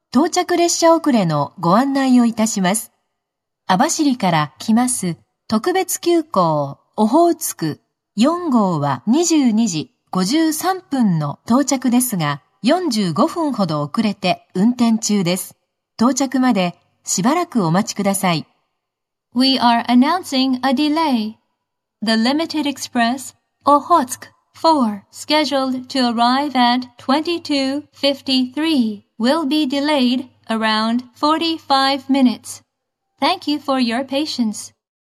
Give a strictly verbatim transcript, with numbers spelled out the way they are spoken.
到着列車遅れのご案内をいたします。網走から来ます特別急行オホーツクよん号はにじゅうにじごじゅうさんぷんの到着ですが、よんじゅうごふんほど遅れて運転中です。到着までしばらくお待ちください。 We are announcing a delay. The Limited Express Okhotsk four, scheduled to arrive at twenty-two fifty-three, will be delayed around forty-five minutes. Thank you for your patience.